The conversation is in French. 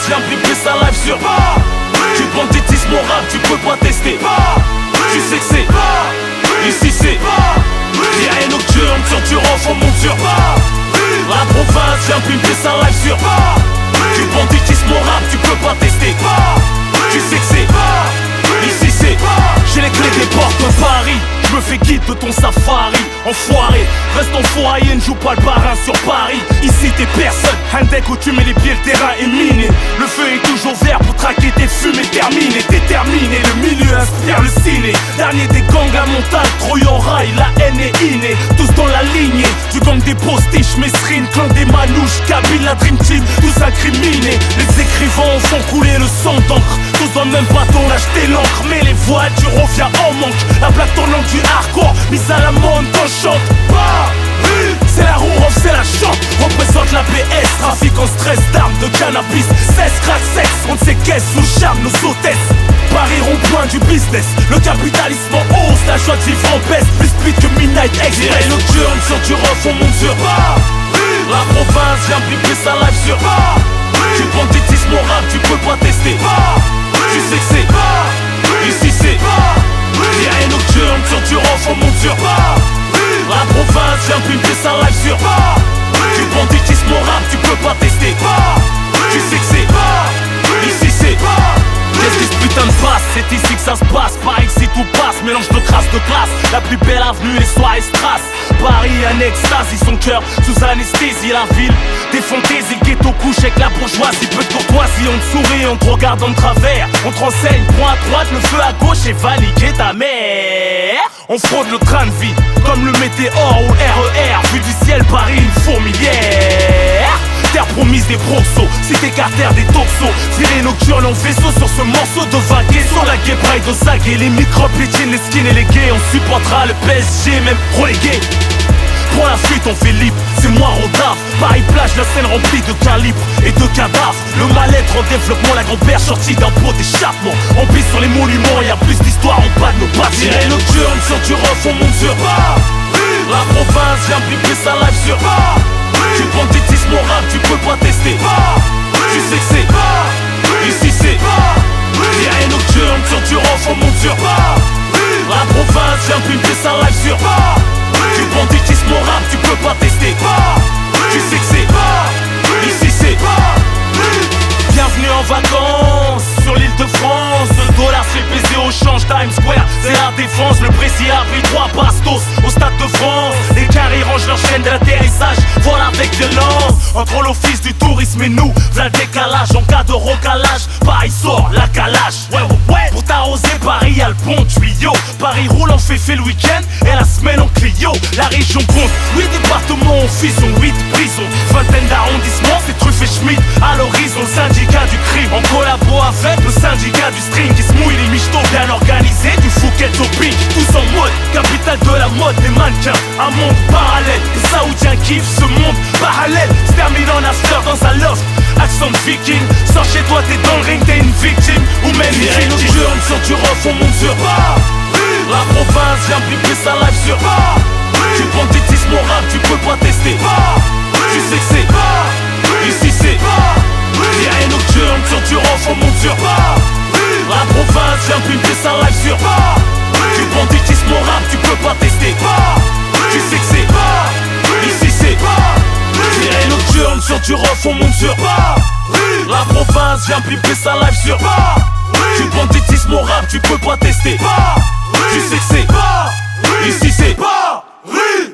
viens pimper sa live sur Tu banditisme mon rap, tu peux pas tester Tu sais que c'est ici c'est Diarrhée nocturne sur du rof, on monte sur La province vient pimper sa live sur Tu banditisme mon rap, tu peux pas tester Tu sais que c'est ici c'est J'ai les clés des portes de Paris. Je me fais guide de ton safari. Enfoiré, reste en foyer, ne joue pas le parrain sur Paris. Ici t'es personne, un deck où tu mets les pieds, le terrain est miné. Le feu est toujours vert pour traquer tes fumées terminées. Déterminé, le milieu inspire le ciné. Dernier des gangs à montagne, Troyan rail, la haine est innée. Tous dans la lignée, du gang des postiches, Mesrine, clan des manouches, Kabyle, la Dream Team, tous incriminés. Les écrivains font couler le sang d'encre. Tous dans le même bateau, on a jeté l'encre. Mais les voitures reviennent en manque. La plaque tournante du hardcore, mise à la mode quand je chante. C'est la roue, c'est la chante. Représente la PS, trafic en stress d'armes, de cannabis, 16 crack sexe, on ne sait qu'est-ce sous charme nos hôtesses. Paris rond-point du business, le capitalisme en hausse, la joie de vivre en baisse, plus speed que Midnight Express. Nocturne sur du rough, on monte sur La province vient pimper sa live sur Tu banditisme mon rap, tu peux pas tester Tu sais que c'est ici c'est Diarrhée nocturne sur du rough, on monte sur La province vient pimper sa live sur Tu banditisme mon rap, tu peux pas tester Tu sais que c'est ici c'est Qu'est-ce que ce putain de passe? C'est ici que ça se passe. Par ici tout passe, mélange de crasse de classe. La plus belle avenue, les soirées strass. Paris en extasie, son cœur sous anesthésie. La ville des fantaisies, le ghetto couche avec la bourgeoisie. Peu de courtoisie, on te sourit, on te regarde en travers. On te renseigne, point à droite, le feu à gauche et va niquer ta mère. On fraude le train de vie, comme le météore ou le RER. Vu du ciel, Paris, une fourmilière. Terre promise des proxos, cité Carter des toxos. Tiré nocturne en vaisseau sur ce morceau de vaguer. Sur la guébraille de Zagué, les microbes, les jeans, les skins et les gays. On supportera le PSG, même relégué. Pour la fuite on fait libre, c'est moi Rodave. Paris plage, la scène remplie de calibres et de cadavres. Le mal-être en développement, la grand-père sortie d'un pot d'échappement. On pisse sur les monuments, y'a plus d'histoire en bas de nos bâtiments. Tiré nocturne sur du rough, on monte sur La province vient pimper sa live sur Tu banditisme mon rap, tu peux pas tester Tu sais que c'est ici c'est Diarrhée nocturne sur du rough, on monte sur La province vient pimper sa live sur Tu banditisme mon rap, tu peux pas tester Tu sais que c'est ici c'est Bienvenue en vacances sur l'île de France. Le dollar se fait baiser au change Times Square, c'est la défense. Le Brésil a pris 3 bastos au stade de France. Les carrés rangent leur chaîne d'atterrissage, voilà avec violence. Entre l'office du tourisme et nous, v'là le décalage. En cas de recalage, Paris sort la calage. Ouais. Pour t'arroser, Paris y'a le bon tuyau. Paris roule en féfé le week-end et la semaine en Clio. La région compte 8 départements en fusion, 8 prisons, vingtaine d'arrondissements, c'est Truff et Schmitt à l'horizon. Syndicat du crime en collabo avec le syndicat du string qui se mouille les michtos bien organisés du Phuket au Pink. Tous en mode, capitale de la mode des mannequins. Un monde parallèle, les saoudiens kiffent ce monde parallèle. Se termine en after dans un loft, accent de viking. Sors chez toi, t'es dans le ring, t'es une victime ou même une victime. Nocturne sur du rough, on monte sur La province vient pimper sa live sur Tu banditisme mon rap, tu peux pas tester Tu sais que c'est ici c'est Diarrhée nocturne sur du rough, on monte sur La province vient pimper sa live sur Tu banditisme mon rap, tu peux pas tester Tu sais que c'est ici c'est Diarrhée nocturne sur du rough, on monte sur La province vient pimper sa live sur Tu banditisme mon rap, tu peux pas tester Tu sais que c'est ici c'est